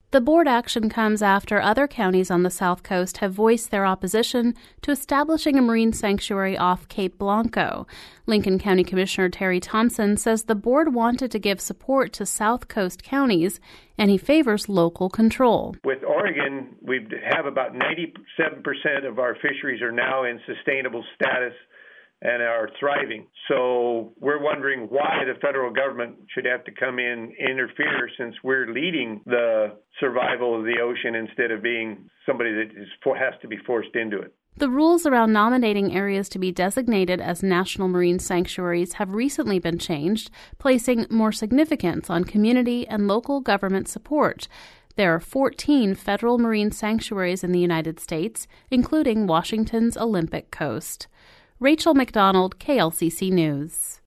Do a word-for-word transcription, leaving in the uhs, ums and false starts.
The board action comes after other counties on the South Coast have voiced their opposition to establishing a marine sanctuary off Cape Blanco. Lincoln County Commissioner Terry Thompson says the board wanted to give support to South Coast counties, and he favors local control. With Oregon, we have about ninety-seven percent of our fisheries are now in sustainable status and are thriving. So we're wondering why the federal government should have to come in and interfere, since we're leading the survival of the ocean instead of being somebody that is, has to be forced into it. The rules around nominating areas to be designated as national marine sanctuaries have recently been changed, placing more significance on community and local government support. There are fourteen federal marine sanctuaries in the United States, including Washington's Olympic Coast. Rachel McDonald, K L C C News.